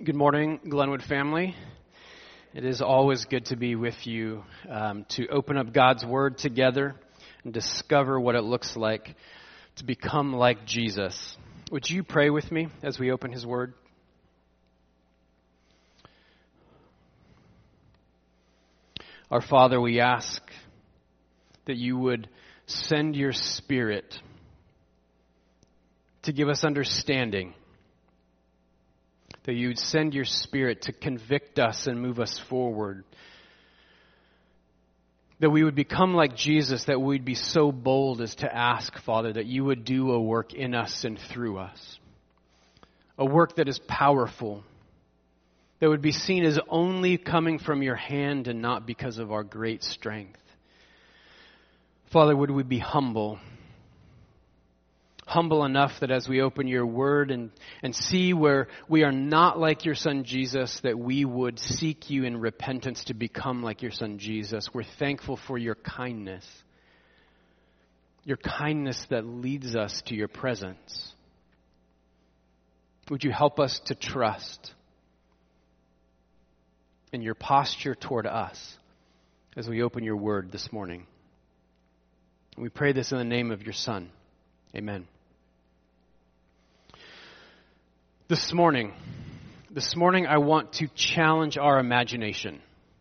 Good morning, Glenwood family. It is always good to be with you, to open up God's Word together and discover what it looks like to become like Jesus. Would you pray with me as we open His Word? Our Father, we ask that you would send your Spirit to give us understanding, that you would send your Spirit to convict us and move us forward, that we would become like Jesus, that we'd be so bold as to ask, Father, that you would do a work in us and through us, a work that is powerful, that would be seen as only coming from your hand and not because of our great strength. Father, would we be humble enough that as we open your word and see where we are not like your son Jesus, that we would seek you in repentance to become like your son Jesus. We're thankful for your kindness that leads us to your presence. Would you help us to trust in your posture toward us as we open your word this morning? We pray this in the name of your Son. Amen. This morning I want to challenge our imagination.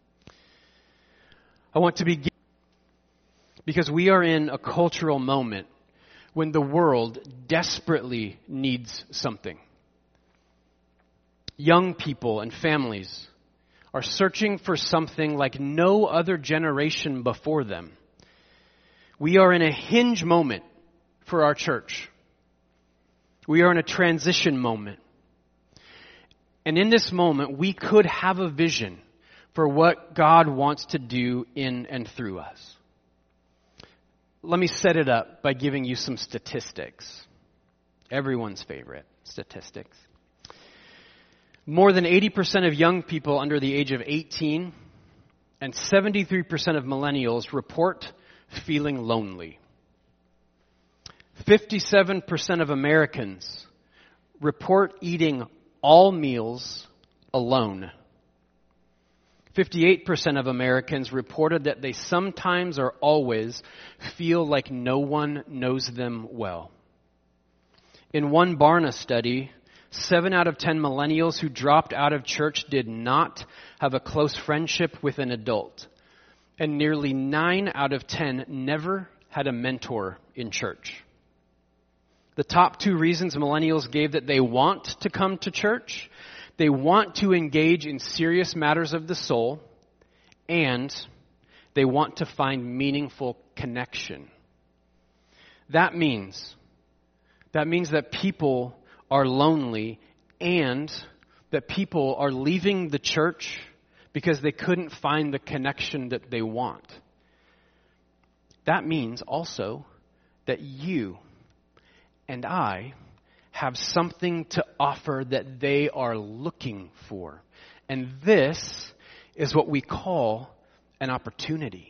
I want to begin because we are in a cultural moment when the world desperately needs something. Young people and families are searching for something like no other generation before them. We are in a hinge moment for our church. We are in a transition moment. And in this moment, we could have a vision for what God wants to do in and through us. Let me set it up by giving you some statistics. Everyone's favorite statistics. More than 80% of young people under the age of 18 and 73% of millennials report feeling lonely. 57% of Americans report eating all meals alone. 58% of Americans reported that they sometimes or always feel like no one knows them well. In one Barna study, 7 out of 10 millennials who dropped out of church did not have a close friendship with an adult. And nearly 9 out of 10 never had a mentor in church. The top 2 reasons millennials gave that they want to come to church: they want to engage in serious matters of the soul, and they want to find meaningful connection. That means that people are lonely and that people are leaving the church because they couldn't find the connection that they want. That means also that you and I have something to offer that they are looking for. And this is what we call an opportunity.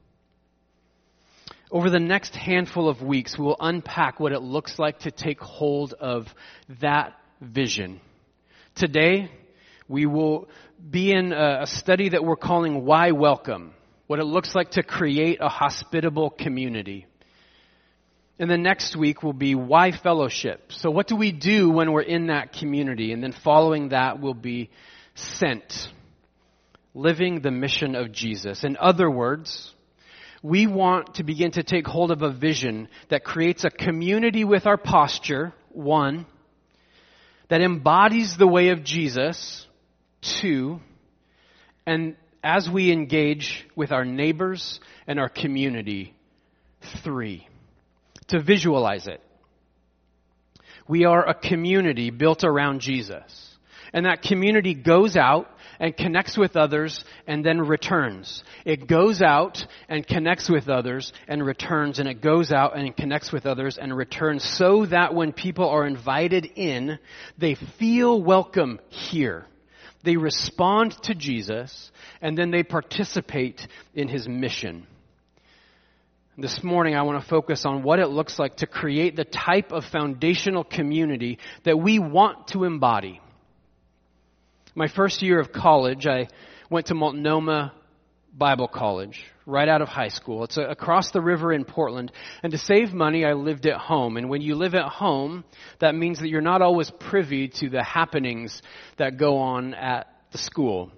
Over the next handful of weeks, we will unpack what it looks like to take hold of that vision. Today, we will be in a study that we're calling Why Welcome? What it looks like to create a hospitable community. And the next week will be Why Fellowship? So what do we do when we're in that community? And then following that will be Sent, living the mission of Jesus. In other words, we want to begin to take hold of a vision that creates a community with our posture, 1, that embodies the way of Jesus, 2, and as we engage with our neighbors and our community, 3. To visualize it. We are a community built around Jesus. And that community goes out and connects with others and then returns. It goes out and connects with others and returns, and it goes out and connects with others and returns, so that when people are invited in, they feel welcome here. They respond to Jesus, and then they participate in His mission. This morning, I want to focus on what it looks like to create the type of foundational community that we want to embody. My first year of college, I went to Multnomah Bible College right out of high school. It's across the river in Portland. And to save money, I lived at home. And when you live at home, that means that you're not always privy to the happenings that go on at the school.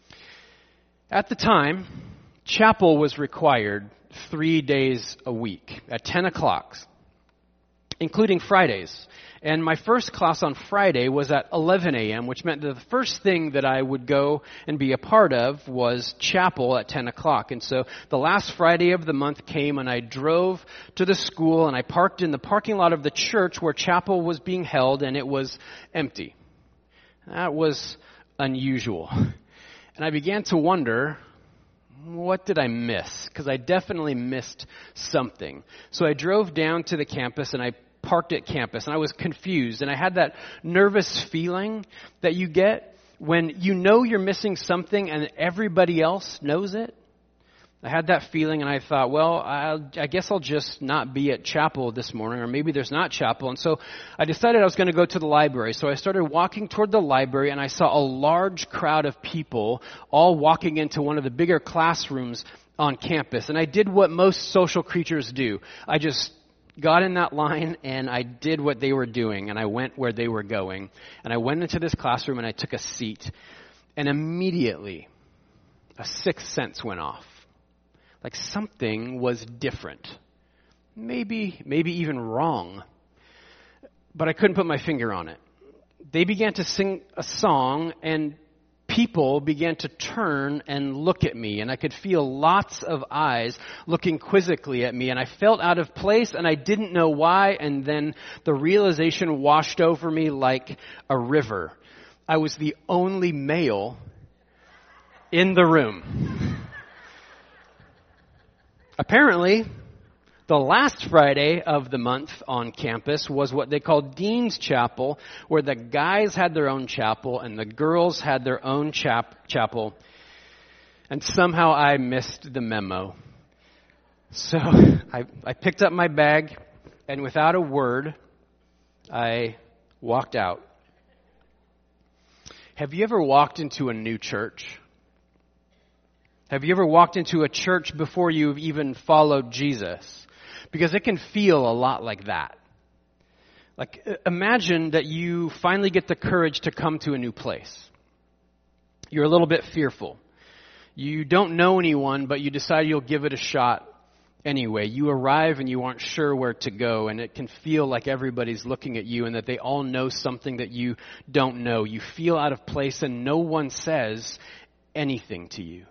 At the time, chapel was required 3 days a week at 10 o'clock, including Fridays. And my first class on Friday was at 11 a.m., which meant that the first thing that I would go and be a part of was chapel at 10 o'clock. And so the last Friday of the month came, and I drove to the school, and I parked in the parking lot of the church where chapel was being held, and it was empty. That was unusual. And I began to wonder, what did I miss? Because I definitely missed something. So I drove down to the campus, and I parked at campus, and I was confused, and I had that nervous feeling that you get when you know you're missing something and everybody else knows it. I had that feeling, and I thought, well, I guess I'll just not be at chapel this morning, or maybe there's not chapel. And so I decided I was going to go to the library. So I started walking toward the library, and I saw a large crowd of people all walking into one of the bigger classrooms on campus. And I did what most social creatures do. I just got in that line, and I did what they were doing, and I went where they were going. And I went into this classroom, and I took a seat. And immediately, a sixth sense went off. Like something was different. Maybe even wrong. But I couldn't put my finger on it. They began to sing a song, and people began to turn and look at me, and I could feel lots of eyes looking quizzically at me, and I felt out of place, and I didn't know why, and then the realization washed over me like a river. I was the only male in the room. Apparently, the last Friday of the month on campus was what they called Dean's Chapel, where the guys had their own chapel and the girls had their own chapel. And somehow I missed the memo. So I picked up my bag, and without a word, I walked out. Have you ever walked into a new church? Have you ever walked into a church before you've even followed Jesus? Because it can feel a lot like that. Like, imagine that you finally get the courage to come to a new place. You're a little bit fearful. You don't know anyone, but you decide you'll give it a shot anyway. You arrive and you aren't sure where to go, and it can feel like everybody's looking at you and that they all know something that you don't know. You feel out of place and no one says anything to you.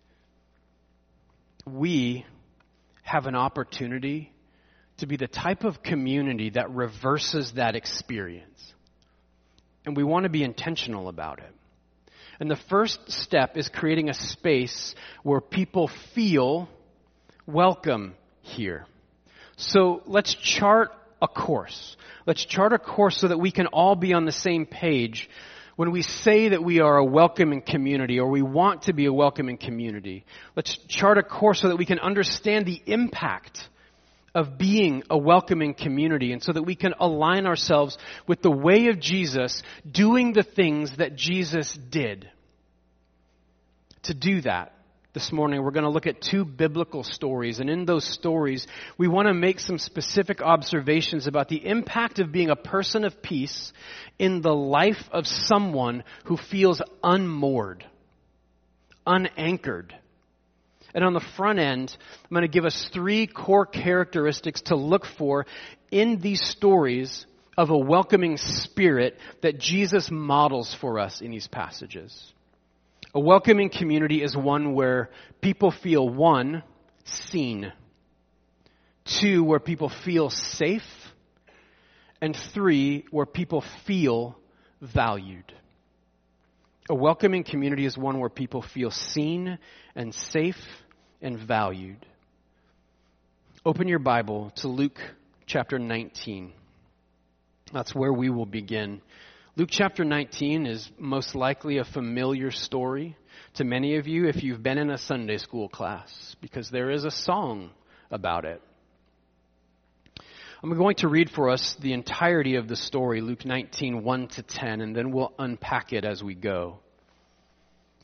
We have an opportunity to be the type of community that reverses that experience. And we want to be intentional about it. And the first step is creating a space where people feel welcome here. So let's chart a course. Let's chart a course so that we can all be on the same page when we say that we are a welcoming community, or we want to be a welcoming community. Let's chart a course so that we can understand the impact of being a welcoming community, and so that we can align ourselves with the way of Jesus, doing the things that Jesus did. To do that, this morning we're going to look at two biblical stories, and in those stories we want to make some specific observations about the impact of being a person of peace in the life of someone who feels unmoored, unanchored. And on the front end, I'm going to give us three core characteristics to look for in these stories of a welcoming spirit that Jesus models for us in these passages. A welcoming community is one where people feel, one, seen, two, where people feel safe, and three, where people feel valued. A welcoming community is one where people feel seen and safe and valued. Open your Bible to Luke chapter 19. That's where we will begin. Luke chapter 19 is most likely a familiar story to many of you if you've been in a Sunday school class, because there is a song about it. I'm going to read for us the entirety of the story, Luke 19, 1 to 10, and then we'll unpack it as we go.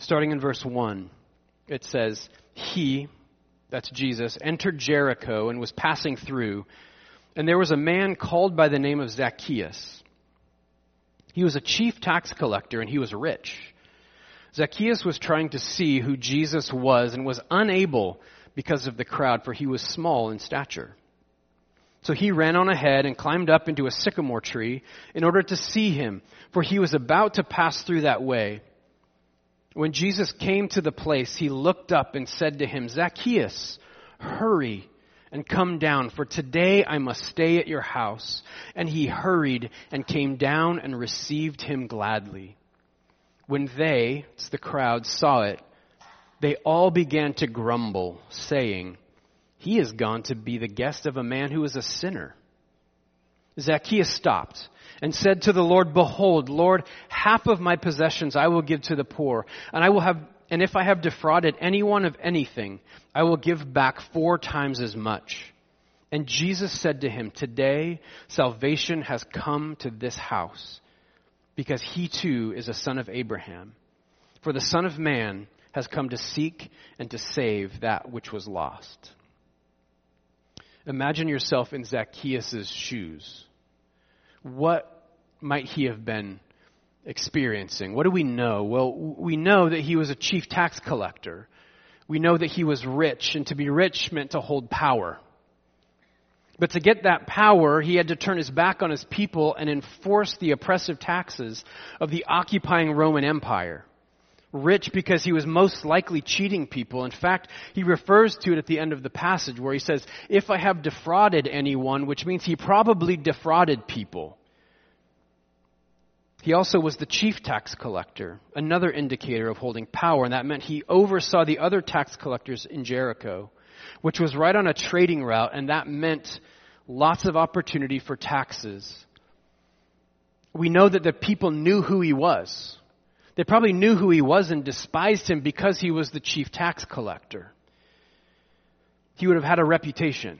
Starting in verse 1, it says, He, that's Jesus, entered Jericho and was passing through, and there was a man called by the name of Zacchaeus. He was a chief tax collector, and he was rich. Zacchaeus was trying to see who Jesus was and was unable because of the crowd, for he was small in stature. So he ran on ahead and climbed up into a sycamore tree in order to see him, for he was about to pass through that way. When Jesus came to the place, he looked up and said to him, Zacchaeus, hurry and come down, for today I must stay at your house. And he hurried and came down and received him gladly. When they, it's the crowd, saw it, they all began to grumble, saying, He has gone to be the guest of a man who is a sinner. Zacchaeus stopped and said to the Lord, Behold, Lord, half of my possessions I will give to the poor, and if I have defrauded anyone of anything, I will give back 4 times as much. And Jesus said to him, Today salvation has come to this house, because he too is a son of Abraham. For the Son of Man has come to seek and to save that which was lost. Imagine yourself in Zacchaeus' shoes. What might he have been experiencing? What do we know? Well, we know that he was a chief tax collector. We know that he was rich, and to be rich meant to hold power. But to get that power, he had to turn his back on his people and enforce the oppressive taxes of the occupying Roman Empire. Rich because he was most likely cheating people. In fact, he refers to it at the end of the passage where he says, if I have defrauded anyone, which means he probably defrauded people. He also was the chief tax collector, another indicator of holding power, and that meant he oversaw the other tax collectors in Jericho, which was right on a trading route, and that meant lots of opportunity for taxes. We know that the people knew who he was. They probably knew who he was and despised him because he was the chief tax collector. He would have had a reputation.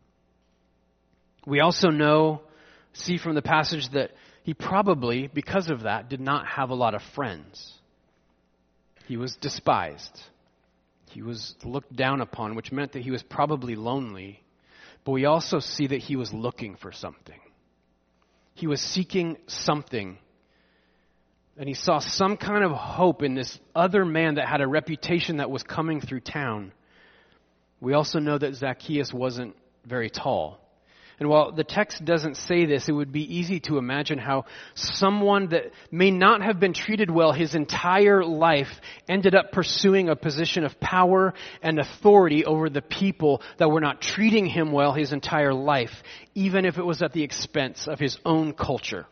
We also see from the passage that he probably, because of that, did not have a lot of friends. He was despised. He was looked down upon, which meant that he was probably lonely. But we also see that he was looking for something. He was seeking something. And he saw some kind of hope in this other man that had a reputation that was coming through town. We also know that Zacchaeus wasn't very tall. And while the text doesn't say this, it would be easy to imagine how someone that may not have been treated well his entire life ended up pursuing a position of power and authority over the people that were not treating him well his entire life, even if it was at the expense of his own culture.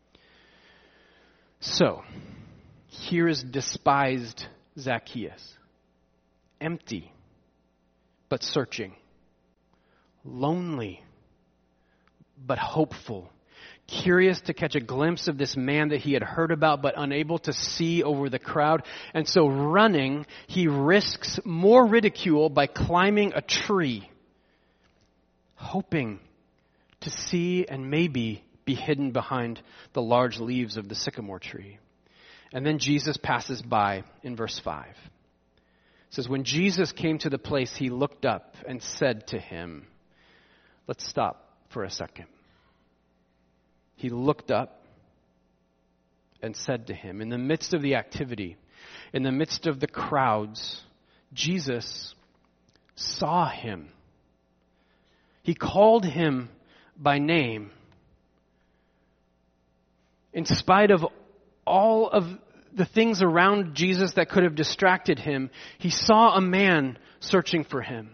So, here is despised Zacchaeus, empty, but searching, lonely, but hopeful, curious to catch a glimpse of this man that he had heard about, but unable to see over the crowd. And so running, he risks more ridicule by climbing a tree, hoping to see and maybe be hidden behind the large leaves of the sycamore tree. And then Jesus passes by in verse 5. It says, when Jesus came to the place, he looked up and said to him, let's stop for a second. He looked up and said to him, in the midst of the activity, in the midst of the crowds, Jesus saw him. He called him by name. In spite of all of the things around Jesus that could have distracted him, he saw a man searching for him.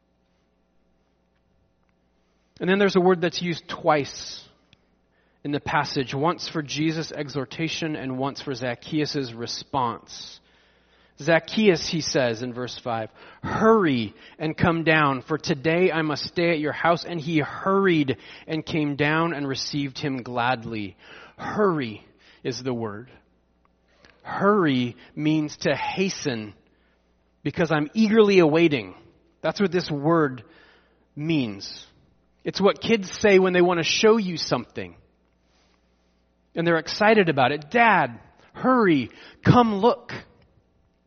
And then there's a word that's used twice in the passage, once for Jesus' exhortation and once for Zacchaeus' response. Zacchaeus, he says in verse 5, hurry and come down, for today I must stay at your house. And he hurried and came down and received him gladly. Hurry is the word. Hurry means to hasten because I'm eagerly awaiting. That's what this word means. It's what kids say when they want to show you something. And they're excited about it. Dad, hurry, come look.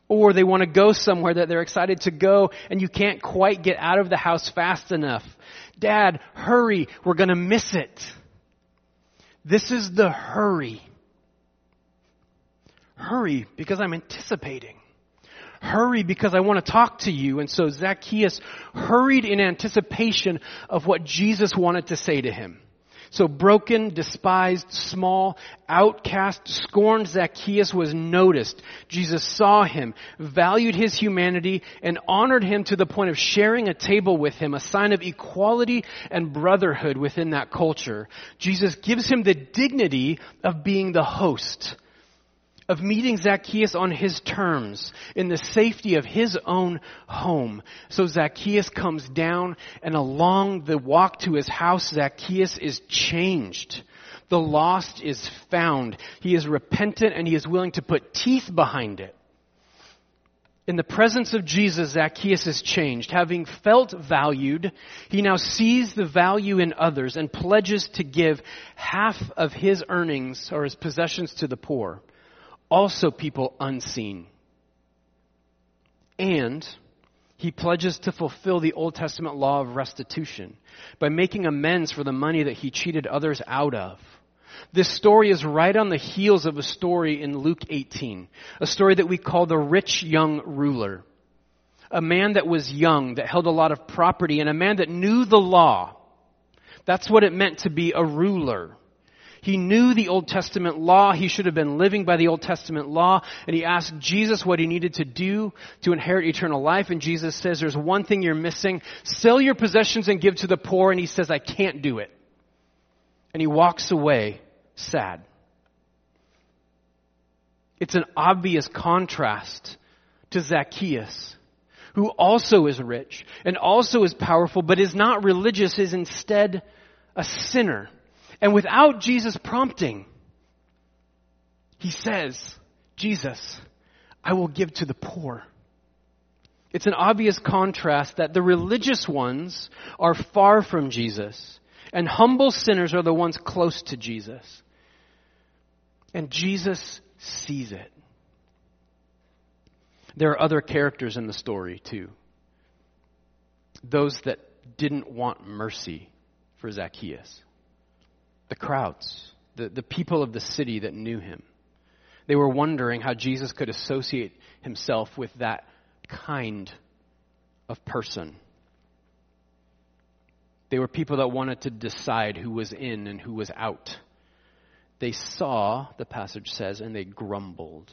Or they want to go somewhere that they're excited to go and you can't quite get out of the house fast enough. Dad, hurry, we're going to miss it. This is the hurry. Hurry because I'm anticipating. Hurry because I want to talk to you. And so Zacchaeus hurried in anticipation of what Jesus wanted to say to him. So broken, despised, small, outcast, scorned Zacchaeus was noticed. Jesus saw him, valued his humanity, and honored him to the point of sharing a table with him, a sign of equality and brotherhood within that culture. Jesus gives him the dignity of being the host, of meeting Zacchaeus on his terms, in the safety of his own home. So Zacchaeus comes down, and along the walk to his house, Zacchaeus is changed. The lost is found. He is repentant, and he is willing to put teeth behind it. In the presence of Jesus, Zacchaeus is changed. Having felt valued, he now sees the value in others and pledges to give half of his earnings or his possessions to the poor. Also people unseen. And he pledges to fulfill the Old Testament law of restitution by making amends for the money that he cheated others out of. This story is right on the heels of a story in Luke 18, a story that we call the rich young ruler. A man that was young, that held a lot of property, and a man that knew the law. That's what it meant to be a ruler. He knew the Old Testament law. He should have been living by the Old Testament law. And he asked Jesus what he needed to do to inherit eternal life. And Jesus says, there's one thing you're missing. Sell your possessions and give to the poor. And he says, I can't do it. And he walks away sad. It's an obvious contrast to Zacchaeus, who also is rich and also is powerful, but is not religious, is instead a sinner. And without Jesus prompting, he says, Jesus, I will give to the poor. It's an obvious contrast that the religious ones are far from Jesus, and humble sinners are the ones close to Jesus. And Jesus sees it. There are other characters in the story too. Those that didn't want mercy for Zacchaeus. The crowds, the people of the city that knew him. They were wondering how Jesus could associate himself with that kind of person. They were people that wanted to decide who was in and who was out. They saw, the passage says, and they grumbled.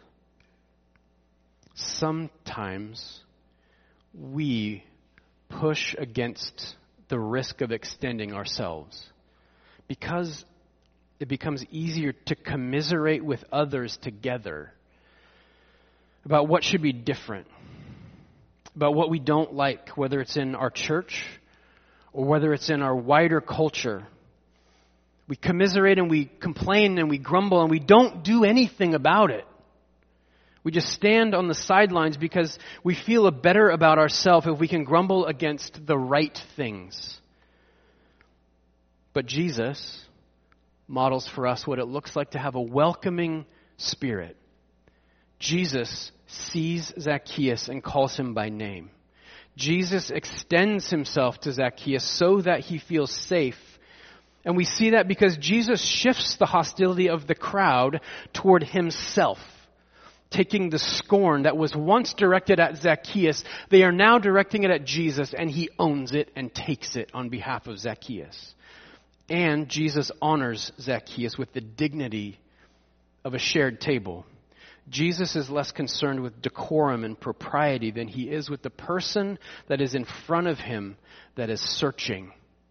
Sometimes we push against the risk of extending ourselves because it becomes easier to commiserate with others together about what should be different, about what we don't like, whether it's in our church or whether it's in our wider culture. We commiserate and we complain and we grumble and we don't do anything about it. We just stand on the sidelines because we feel better about ourselves if we can grumble against the right things. But Jesus models for us what it looks like to have a welcoming spirit. Jesus sees Zacchaeus and calls him by name. Jesus extends himself to Zacchaeus so that he feels safe. And we see that because Jesus shifts the hostility of the crowd toward himself. Taking the scorn that was once directed at Zacchaeus, they are now directing it at Jesus, and he owns it and takes it on behalf of Zacchaeus. And Jesus honors Zacchaeus with the dignity of a shared table. Jesus is less concerned with decorum and propriety than he is with the person that is in front of him that is searching.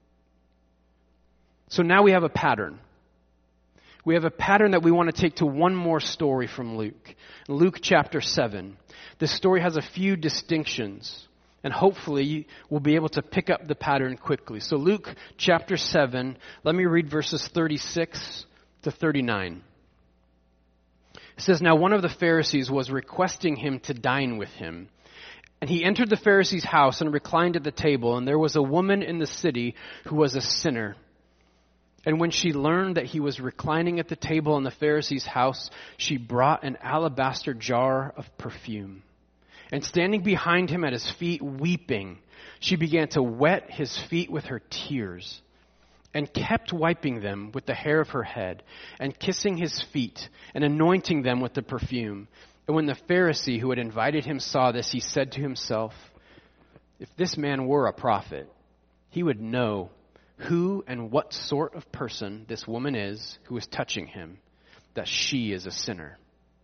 So now we have a pattern. We have a pattern that we want to take to one more story from Luke. Luke chapter 7. This story has a few distinctions, and hopefully we'll be able to pick up the pattern quickly. So Luke chapter 7, let me read verses 36 to 39. It says, Now one of the Pharisees was requesting him to dine with him. And he entered the Pharisee's house and reclined at the table, and there was a woman in the city who was a sinner. And when she learned that he was reclining at the table in the Pharisee's house, she brought an alabaster jar of perfume. And standing behind him at his feet, weeping, she began to wet his feet with her tears, and kept wiping them with the hair of her head, and kissing his feet, and anointing them with the perfume. And when the Pharisee who had invited him saw this, he said to himself, if this man were a prophet, he would know who and what sort of person this woman is who is touching him, that she is a sinner.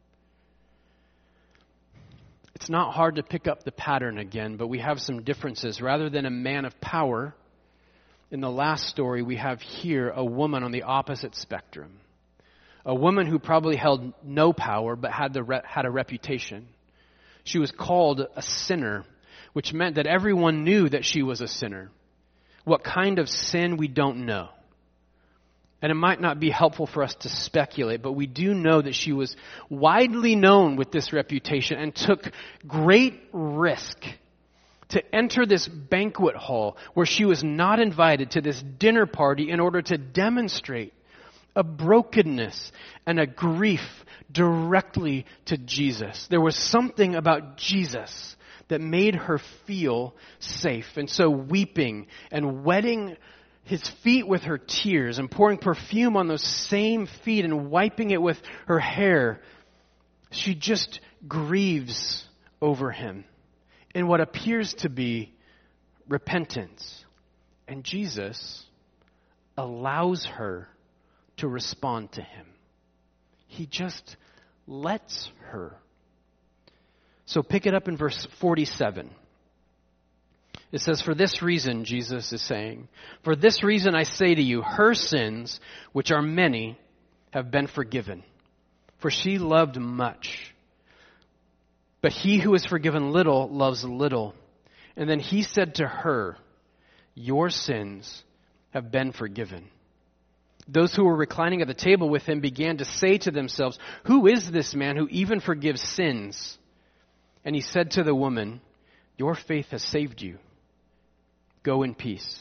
It's not hard to pick up the pattern again, but we have some differences. Rather than a man of power, in the last story we have here a woman on the opposite spectrum. A woman who probably held no power but had a reputation. She was called a sinner, which meant that everyone knew that she was a sinner. What kind of sin, we don't know. And it might not be helpful for us to speculate, but we do know that she was widely known with this reputation and took great risk to enter this banquet hall where she was not invited to this dinner party in order to demonstrate a brokenness and a grief directly to Jesus. There was something about Jesus that made her feel safe. And so weeping and wetting his feet with her tears and pouring perfume on those same feet and wiping it with her hair, she just grieves over him in what appears to be repentance. And Jesus allows her to respond to him. He just lets her. So pick it up in verse 47. It says, for this reason, Jesus is saying, for this reason I say to you, her sins, which are many, have been forgiven. For she loved much. But he who is forgiven little loves little. And then he said to her, your sins have been forgiven. Those who were reclining at the table with him began to say to themselves, who is this man who even forgives sins? And he said to the woman, your faith has saved you. Go in peace.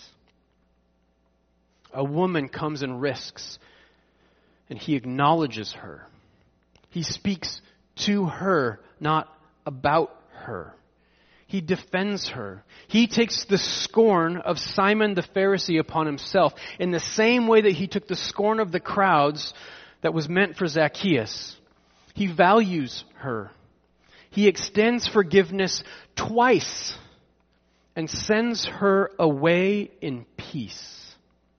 A woman comes and risks, and he acknowledges her. He speaks to her, not about her. He defends her. He takes the scorn of Simon the Pharisee upon himself in the same way that he took the scorn of the crowds that was meant for Zacchaeus. He values her. He extends forgiveness twice and sends her away in peace.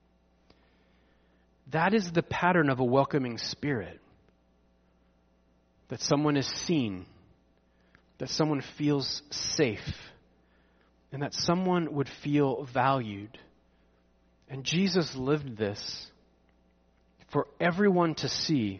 That is the pattern of a welcoming spirit. That someone is seen, that someone feels safe, and that someone would feel valued. And Jesus lived this for everyone to see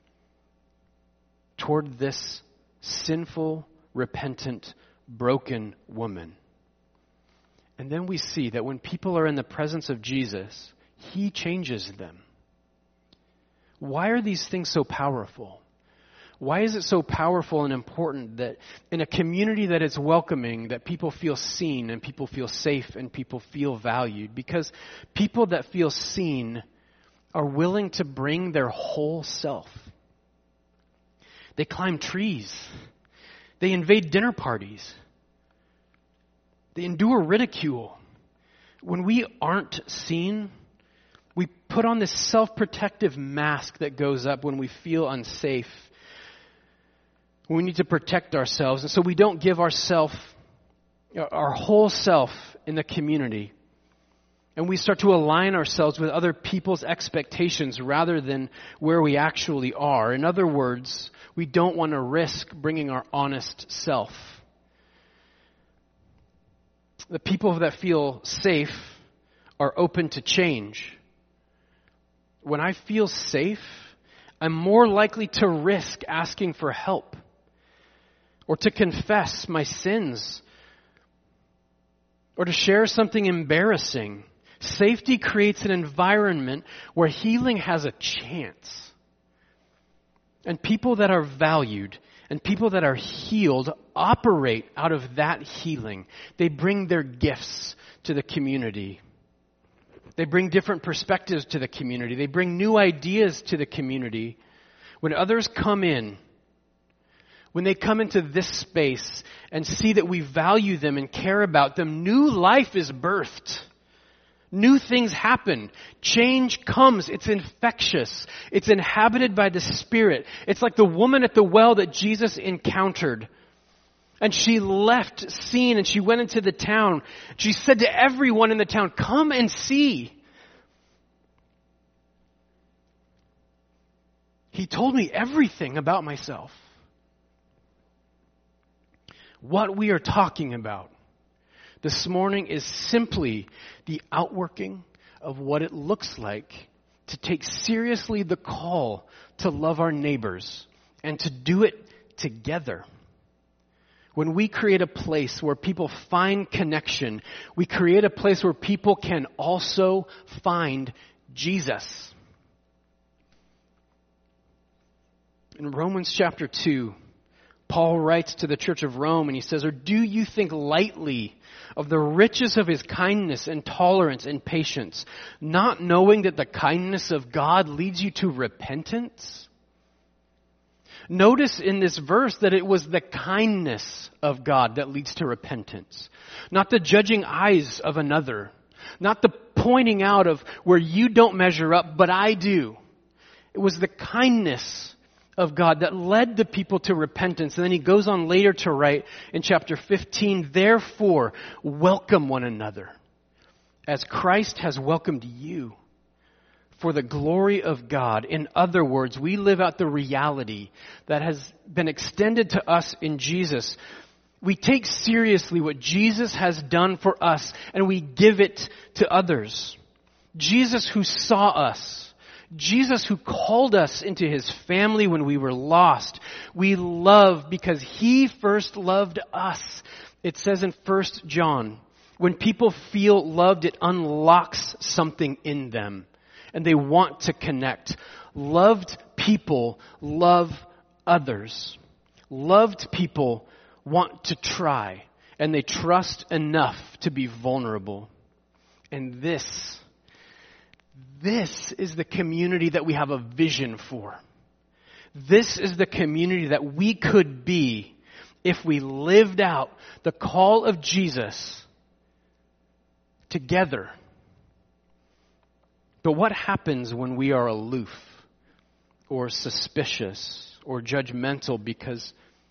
toward this sinful, repentant, broken woman. And then we see that when people are in the presence of Jesus, he changes them. Why are these things so powerful? Why is it so powerful and important that in a community that is welcoming, that people feel seen and people feel safe and people feel valued? Because people that feel seen are willing to bring their whole self. They climb trees. They invade dinner parties. They endure ridicule. When we aren't seen, we put on this self-protective mask that goes up when we feel unsafe. We need to protect ourselves, and so we don't give our whole self in the community. And we start to align ourselves with other people's expectations rather than where we actually are. In other words, we don't want to risk bringing our honest self. The people that feel safe are open to change. When I feel safe, I'm more likely to risk asking for help or to confess my sins or to share something embarrassing. Safety creates an environment where healing has a chance. And people that are valued and people that are healed operate out of that healing. They bring their gifts to the community. They bring different perspectives to the community. They bring new ideas to the community. When others come in when they come into this space and see that we value them and care about them, new life is birthed. New things happen. Change comes. It's infectious. It's inhabited by the Spirit. It's like the woman at the well that Jesus encountered. And she left scene and she went into the town. She said to everyone in the town, "Come and see. He told me everything about myself." What we are talking about this morning is simply the outworking of what it looks like to take seriously the call to love our neighbors and to do it together. When we create a place where people find connection, we create a place where people can also find Jesus. In Romans chapter 2, Paul writes to the church of Rome and he says, "Or do you think lightly of the riches of his kindness and tolerance and patience, not knowing that the kindness of God leads you to repentance?" Notice in this verse that it was the kindness of God that leads to repentance, not the judging eyes of another, not the pointing out of where you don't measure up, but I do. It was the kindness of God that led the people to repentance. And then he goes on later to write in chapter 15, "Therefore, welcome one another, as Christ has welcomed you, for the glory of God." In other words, we live out the reality that has been extended to us in Jesus. We take seriously what Jesus has done for us, and we give it to others. Jesus who saw us, Jesus who called us into his family when we were lost, we love because he first loved us. It says in 1 John, when people feel loved, it unlocks something in them and they want to connect. Loved people love others. Loved people want to try, and they trust enough to be vulnerable. And this is the community that we have a vision for. This is the community that we could be if we lived out the call of Jesus together. But what happens when we are aloof or suspicious or judgmental because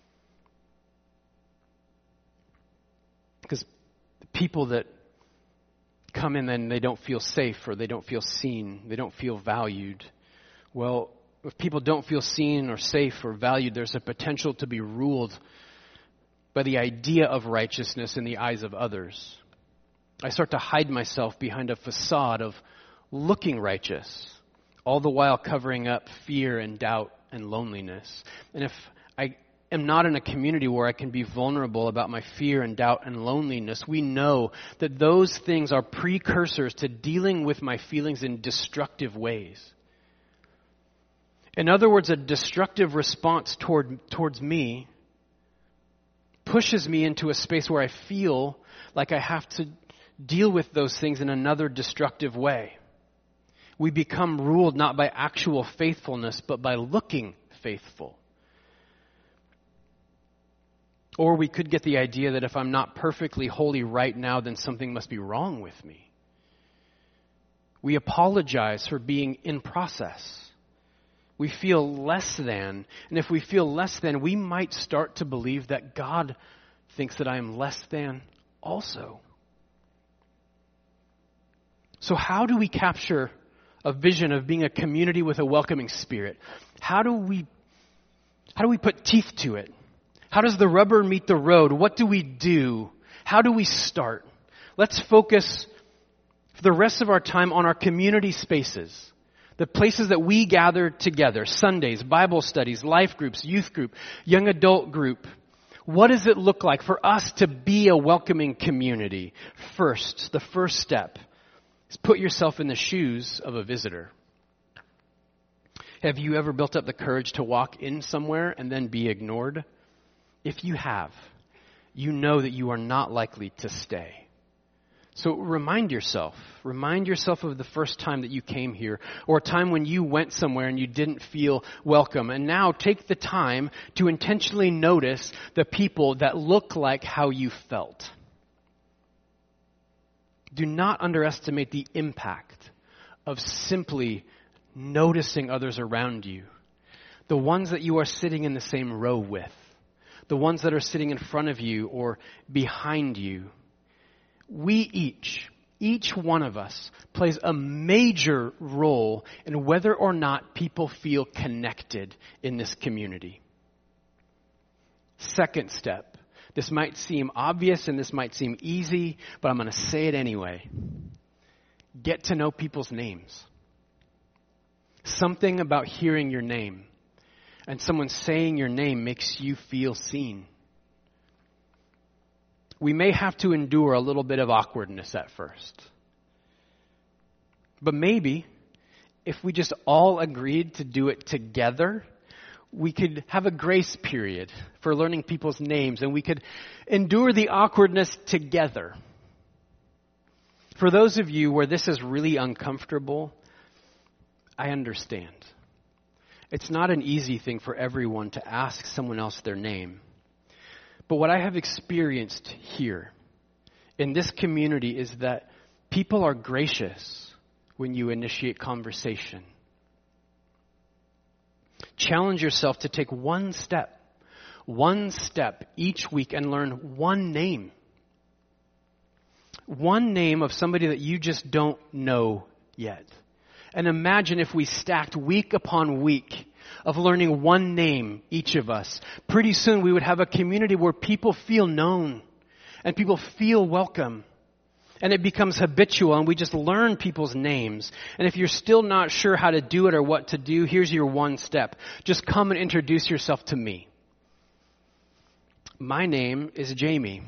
people that come in and they don't feel safe or they don't feel seen, they don't feel valued? Well, if people don't feel seen or safe or valued, there's a potential to be ruled by the idea of righteousness in the eyes of others. I start to hide myself behind a facade of looking righteous, all the while covering up fear and doubt and loneliness. And if I am not in a community where I can be vulnerable about my fear and doubt and loneliness, we know that those things are precursors to dealing with my feelings in destructive ways. In other words, a destructive response towards me pushes me into a space where I feel like I have to deal with those things in another destructive way. We become ruled not by actual faithfulness, but by looking faithful. Or we could get the idea that if I'm not perfectly holy right now, then something must be wrong with me. We apologize for being in process. We feel less than. And if we feel less than, we might start to believe that God thinks that I am less than also. So how do we capture a vision of being a community with a welcoming spirit? How do we put teeth to it? How does the rubber meet the road? What do we do? How do we start? Let's focus for the rest of our time on our community spaces. The places that we gather together. Sundays, Bible studies, life groups, youth group, young adult group. What does it look like for us to be a welcoming community? First, the first step is put yourself in the shoes of a visitor. Have you ever built up the courage to walk in somewhere and then be ignored? If you have, you know that you are not likely to stay. So remind yourself of the first time that you came here, or a time when you went somewhere and you didn't feel welcome. And now take the time to intentionally notice the people that look like how you felt. Do not underestimate the impact of simply noticing others around you. The ones that you are sitting in the same row with. The ones that are sitting in front of you or behind you. We each one of us plays a major role in whether or not people feel connected in this community. Second step. This might seem obvious and this might seem easy, but I'm going to say it anyway. Get to know people's names. Something about hearing your name and someone saying your name makes you feel seen. We may have to endure a little bit of awkwardness at first. But maybe, if we just all agreed to do it together, we could have a grace period for learning people's names, and we could endure the awkwardness together. For those of you where this is really uncomfortable, I understand. It's not an easy thing for everyone to ask someone else their name. But what I have experienced here in this community is that people are gracious when you initiate conversation. Challenge yourself to take one step each week and learn one name. One name of somebody that you just don't know yet. And imagine if we stacked week upon week of learning one name, each of us. Pretty soon we would have a community where people feel known and people feel welcome. And it becomes habitual and we just learn people's names. And if you're still not sure how to do it or what to do, here's your one step. Just come and introduce yourself to me. My name is Jamie.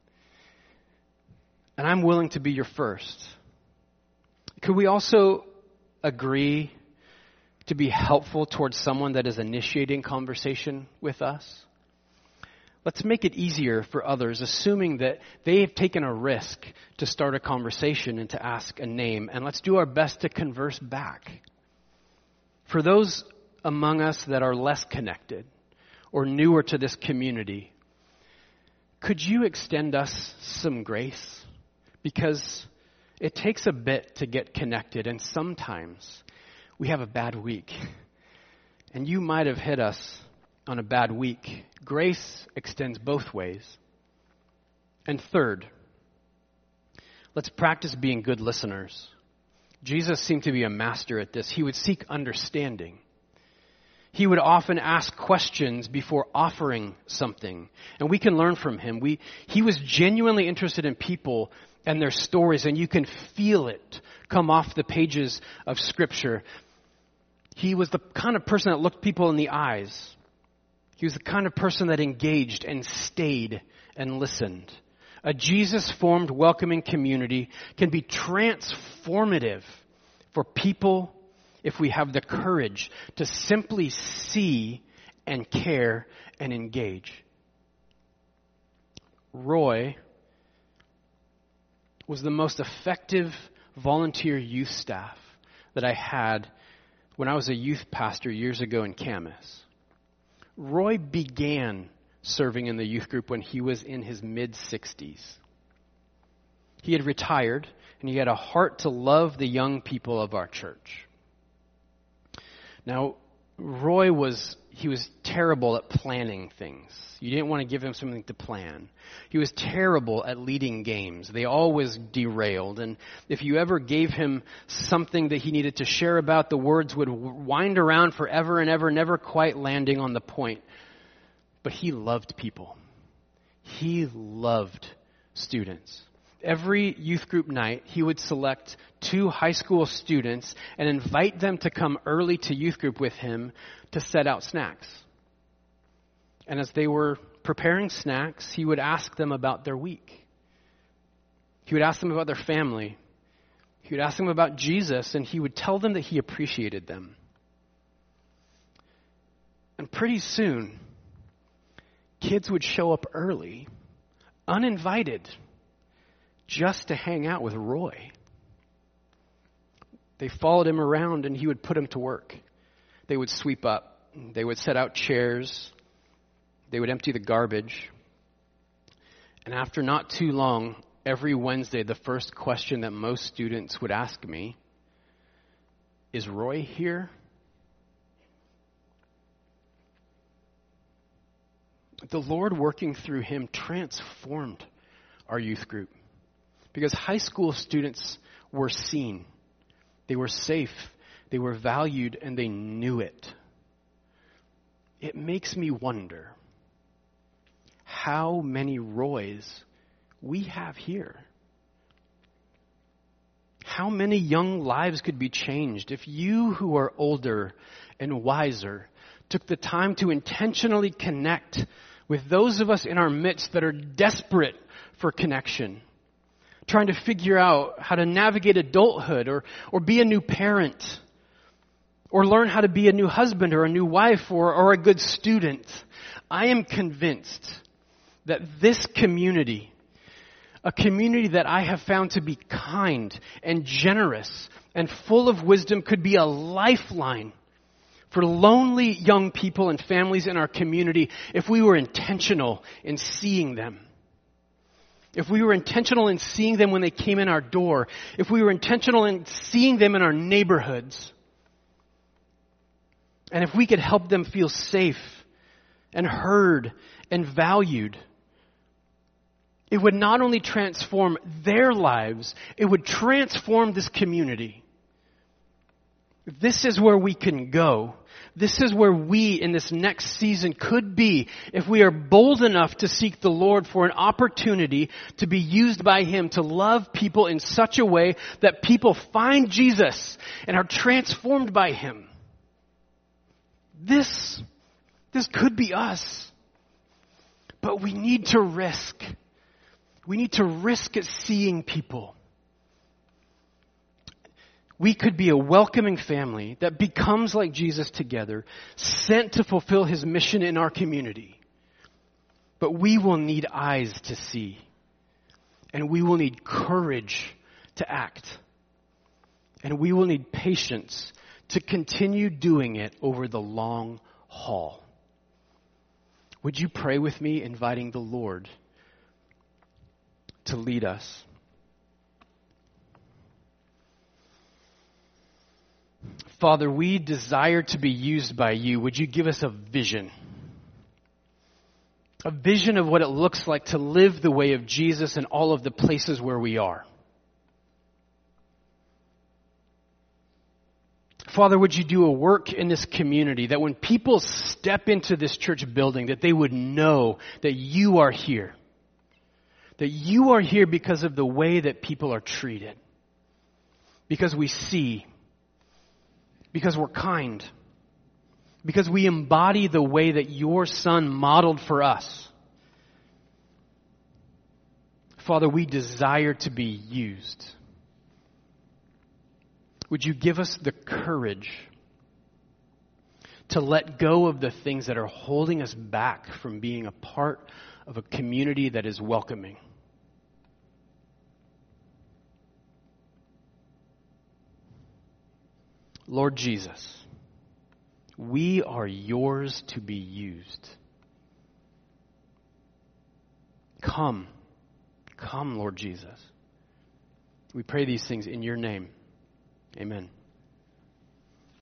And I'm willing to be your first. Could we also agree to be helpful towards someone that is initiating conversation with us? Let's make it easier for others, assuming that they've taken a risk to start a conversation and to ask a name, and let's do our best to converse back. For those among us that are less connected or newer to this community, could you extend us some grace? Because it takes a bit to get connected, and sometimes we have a bad week. And you might have hit us on a bad week. Grace extends both ways. And third, let's practice being good listeners. Jesus seemed to be a master at this. He would seek understanding. He would often ask questions before offering something. And we can learn from him. He was genuinely interested in people and their stories, and you can feel it come off the pages of Scripture. He was the kind of person that looked people in the eyes. He was the kind of person that engaged and stayed and listened. A Jesus-formed, welcoming community can be transformative for people if we have the courage to simply see and care and engage. Roy was the most effective volunteer youth staff that I had when I was a youth pastor years ago in Camas. Roy began serving in the youth group when he was in his mid-60s. He had retired, and he had a heart to love the young people of our church. Now, Roy was terrible at planning things. You didn't want to give him something to plan. He was terrible at leading games. They always derailed. And if you ever gave him something that he needed to share about, the words would wind around forever and ever, never quite landing on the point. But he loved people. He loved students. Every youth group night, he would select 2 high school students and invite them to come early to youth group with him to set out snacks. And as they were preparing snacks, he would ask them about their week. He would ask them about their family. He would ask them about Jesus, and he would tell them that he appreciated them. And pretty soon, kids would show up early, uninvited, just to hang out with Roy. They followed him around and he would put them to work. They would sweep up. They would set out chairs. They would empty the garbage. And after not too long, every Wednesday, the first question that most students would ask me, is Roy here? The Lord working through him transformed our youth group. Because high school students were seen. They were safe. They were valued, and they knew it. It makes me wonder how many Roys we have here. How many young lives could be changed if you who are older and wiser took the time to intentionally connect with those of us in our midst that are desperate for connection, trying to figure out how to navigate adulthood or be a new parent, or learn how to be a new husband or a new wife or a good student. I am convinced that this community, a community that I have found to be kind and generous and full of wisdom, could be a lifeline for lonely young people and families in our community if we were intentional in seeing them. If we were intentional in seeing them when they came in our door. If we were intentional in seeing them in our neighborhoods. And if we could help them feel safe and heard and valued, it would not only transform their lives, it would transform this community. This is where we can go. This is where we in this next season could be if we are bold enough to seek the Lord for an opportunity to be used by Him to love people in such a way that people find Jesus and are transformed by Him. This could be us. But we need to risk. We need to risk at seeing people. We could be a welcoming family that becomes like Jesus together, sent to fulfill His mission in our community. But we will need eyes to see. And we will need courage to act. And we will need patience to continue doing it over the long haul. Would you pray with me, inviting the Lord to lead us? Father, we desire to be used by You. Would You give us a vision? A vision of what it looks like to live the way of Jesus in all of the places where we are. Father, would You do a work in this community that when people step into this church building, that they would know that You are here. That You are here because of the way that people are treated. Because we see. Because we're kind. Because we embody the way that Your Son modeled for us. Father, we desire to be used. Would You give us the courage to let go of the things that are holding us back from being a part of a community that is welcoming? Lord Jesus, we are Yours to be used. Come, Lord Jesus. We pray these things in Your name. Amen.